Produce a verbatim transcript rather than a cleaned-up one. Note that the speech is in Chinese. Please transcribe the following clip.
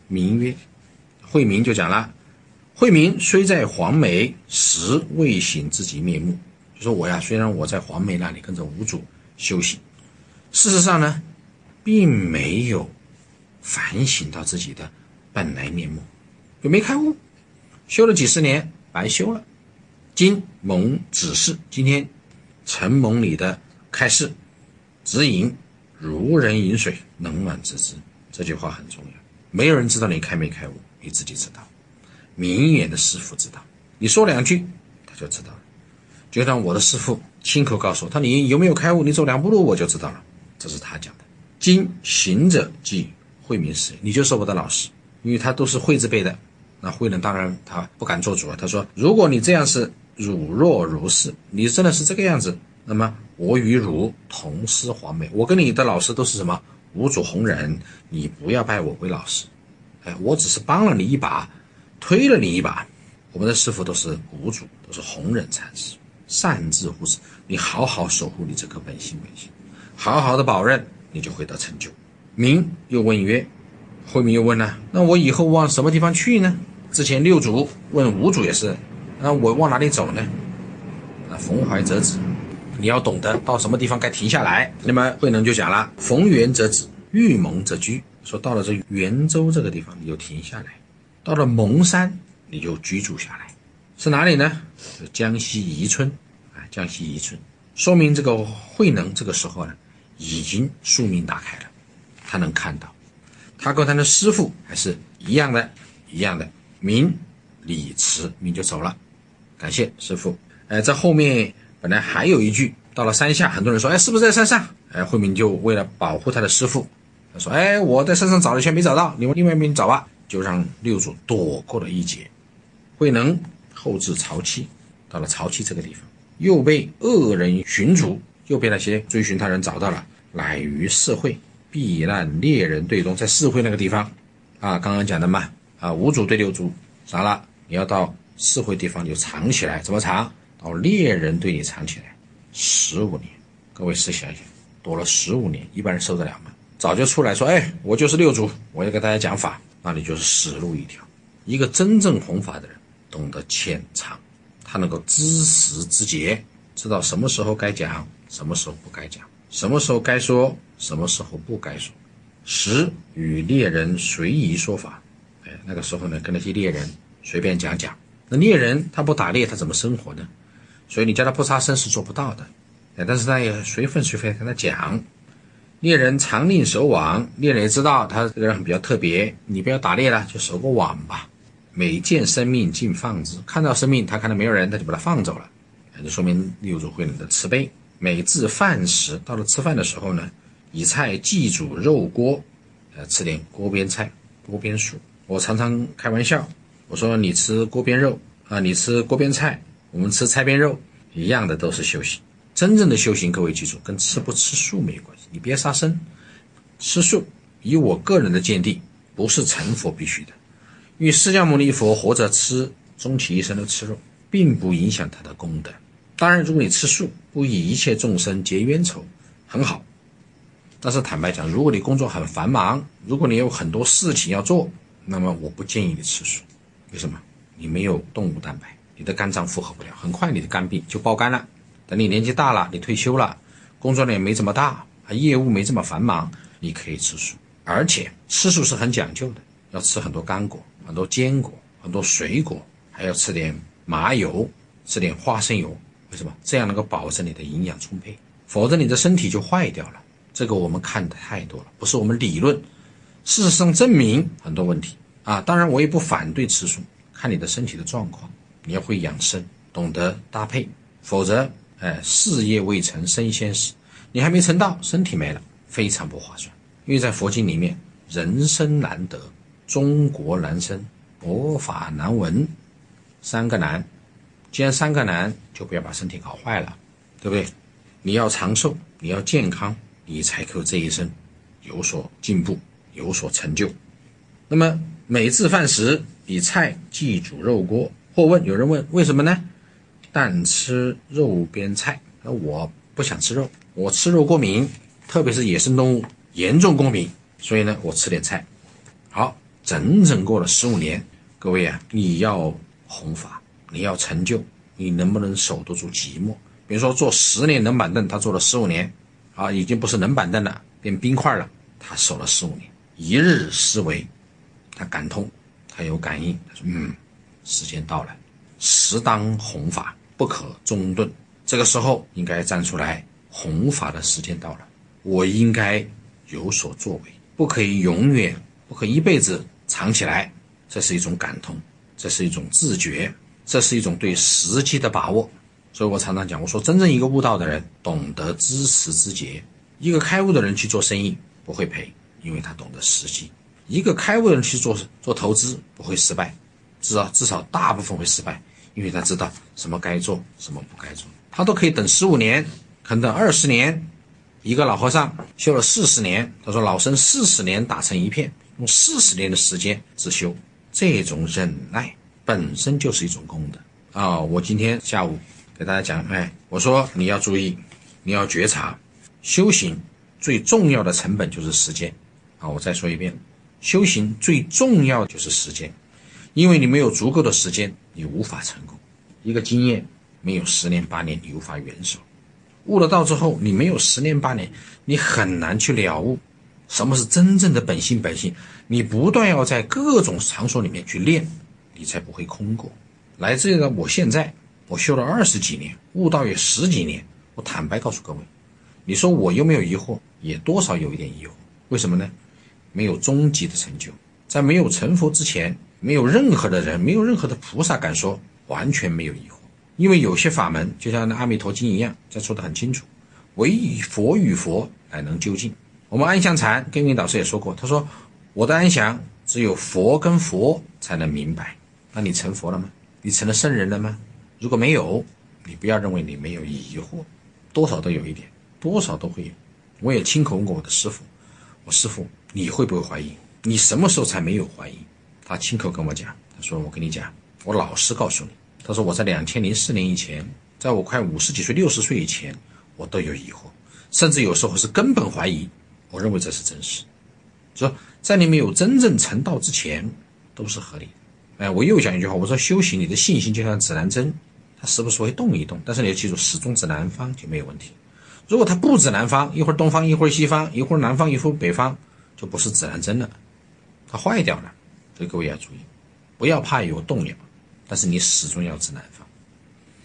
民曰，惠民就讲了，惠民虽在黄梅，实未醒自己面目。就说我呀，虽然我在黄梅那里跟着吴主修行，事实上呢，并没有反省到自己的本来面目，就没开悟，修了几十年白修了。今蒙指示，今天承蒙你的开示指引，如人饮水，冷暖自知。这句话很重要，没有人知道你开没开悟，你自己知道，明眼的师父知道，你说两句他就知道了。就像我的师父亲口告诉我，他说你有没有开悟，你走两步路我就知道了，这是他讲的。今行者即惠民师，你就是我的老师，因为他都是惠字辈的，那慧能当然他不敢做主啊。他说如果你这样是汝若如是，你真的是这个样子，那么我与汝同师黄梅，我跟你的老师都是什么无主弘忍，你不要拜我为老师。哎，我只是帮了你一把，推了你一把。我们的师父都是无主，都是弘忍禅师，善自护持，你好好守护你这颗本心本性，好好的保任，你就会得成就。民又问曰，惠民又问了，那我以后往什么地方去呢？之前六祖问五祖也是，那我往哪里走呢？那逢怀则止，你要懂得到什么地方该停下来。那么慧能就讲了，逢源则止，遇蒙则居。说到了这圆州这个地方你就停下来，到了蒙山你就居住下来。是哪里呢？是江西宜春啊，江西宜春。说明这个慧能这个时候呢，已经宿命打开了，他能看到，他跟他的师父还是一样的，一样的。民礼辞，民就走了，感谢师父。哎，在后面本来还有一句，到了山下，很多人说，哎，是不是在山上？哎，慧明就为了保护他的师父，他说，哎，我在山上找了一圈没找到，你往另外一边找吧，就让六祖躲过了一劫。慧能后至曹溪，到了曹溪这个地方，又被恶人寻逐，又被那些追寻他人找到了，乃于四会避难猎人队中，在四会那个地方啊，刚刚讲的嘛，啊，五祖对六祖啥了？你要到四会地方就藏起来，怎么藏？到猎人队里藏起来，十五年。各位试想一想，躲了十五年，一般人受得了吗？早就出来说，哎，我就是六祖，我要跟大家讲法，那你就是死路一条。一个真正弘法的人，懂得潜藏，他能够知时知节，知道什么时候该讲，什么时候不该讲，什么时候该说，什么时候不该说。时与猎人随意说法，哎，那个时候呢，跟那些猎人随便讲讲。那猎人他不打猎，他怎么生活呢？所以你叫他不杀生是做不到的。哎，但是他也随分随分跟他讲。猎人常令守网，猎人也知道他这个人很比较特别，你不要打猎了，就守个网吧。每见生命尽放之，看到生命他看到没有人，他就把他放走了。这说明六祖慧能的慈悲。每至饭时，到了吃饭的时候呢，以菜祭煮肉锅，呃，吃点锅边菜、锅边素。我常常开玩笑，我说你吃锅边肉啊，你吃锅边菜，我们吃菜边肉，一样的都是修行。真正的修行，各位记住，跟吃不吃素没关系。你别杀生，吃素，以我个人的见地，不是成佛必须的。因为释迦牟尼佛活着吃，终其一生都吃肉，并不影响他的功德。当然，如果你吃素，不以一切众生结冤仇，很好。但是坦白讲，如果你工作很繁忙，如果你有很多事情要做，那么我不建议你吃素。为什么？你没有动物蛋白，你的肝脏负荷不了，很快你的肝病就爆肝了。等你年纪大了，你退休了，工作量也没这么大，业务没这么繁忙，你可以吃素。而且吃素是很讲究的，要吃很多干果，很多坚果，很多水果，还要吃点麻油，吃点花生油。为什么？这样能够保证你的营养充沛，否则你的身体就坏掉了。这个我们看的太多了，不是我们理论，事实上证明很多问题啊。当然我也不反对吃素，看你的身体的状况，你要会养生，懂得搭配，否则哎，事业未成身先死，你还没成道，身体没了，非常不划算。因为在佛经里面，人生难得，中国难生，佛法难闻，三个难。既然三个难，就不要把身体搞坏了，对不对？你要长寿，你要健康，你才可这一生有所进步，有所成就。那么每至饭时，以菜祭煮肉锅。或问，有人问为什么呢？但吃肉边菜，那我不想吃肉，我吃肉过敏，特别是野生动物严重过敏，所以呢我吃点菜。好， 整整过了十五年，各位啊，你要弘法，你要成就，你能不能守得住寂寞？比如说坐十年冷板凳，他坐了十五年，啊，已经不是冷板凳了，变冰块了，他守了十五年。一日思维，他感通，他有感应，他说嗯，时间到了，时当弘法，不可中顿。这个时候应该站出来，弘法的时间到了，我应该有所作为，不可以永远，不可以一辈子藏起来。这是一种感通，这是一种自觉，这是一种对时机的把握。所以我常常讲，我说真正一个悟道的人懂得知时知节，一个开悟的人去做生意不会赔，因为他懂得时机。一个开悟的人去做做投资不会失败，至少至少大部分会失败，因为他知道什么该做，什么不该做。他都可以等十五年，可能等二十年。一个老和尚修了四十年，他说老僧四十年打成一片，用四十年的时间自修。这种忍耐本身就是一种功德啊、哦！我今天下午给大家讲，哎，我说你要注意，你要觉察，修行最重要的成本就是时间啊！我再说一遍，修行最重要的就是时间，因为你没有足够的时间，你无法成功。一个经验没有十年八年，你无法圆手。悟了道之后，你没有十年八年，你很难去了悟什么是真正的本性。本性，你不断要在各种场所里面去练，你才不会空过。来自于呢，我现在我修了二十几年，悟道也十几年，我坦白告诉各位，你说我有没有疑惑？也多少有一点疑惑。为什么呢？没有终极的成就，在没有成佛之前，没有任何的人，没有任何的菩萨敢说完全没有疑惑。因为有些法门就像阿弥陀经一样，这说得很清楚，唯以佛与佛乃能究竟。我们安详禅跟云导师也说过，他说我的安详只有佛跟佛才能明白。那你成佛了吗？你成了圣人了吗？如果没有，你不要认为你没有疑惑，多少都有一点，多少都会有。我也亲口问过我的师父，我师父你会不会怀疑？你什么时候才没有怀疑？他亲口跟我讲，他说我跟你讲，我老实告诉你，他说我在两千零四年以前，在我快五十几岁六十岁以前，我都有疑惑，甚至有时候是根本怀疑。我认为这是真实，说在你没有真正成道之前都是合理的。哎，我又讲一句话，我说修行你的信心就像指南针，它时不时会动一动，但是你要记住始终指南方就没有问题。如果它不指南方，一会儿东方一会儿西方，一会儿南方一会儿北方，就不是指南针了，它坏掉了。所以各位要注意，不要怕有动摇，但是你始终要指南方。